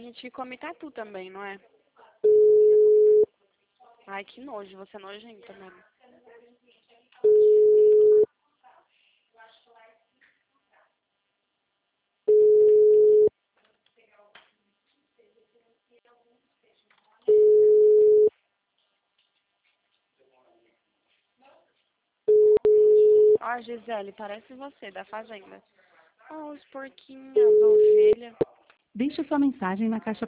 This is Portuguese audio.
gente come tatu também, não é? Ai, que nojo, você é nojenta mesmo. Ó, Gisele, parece você, da fazenda. Ó, os porquinhos, as ovelhas. Deixe sua mensagem na caixa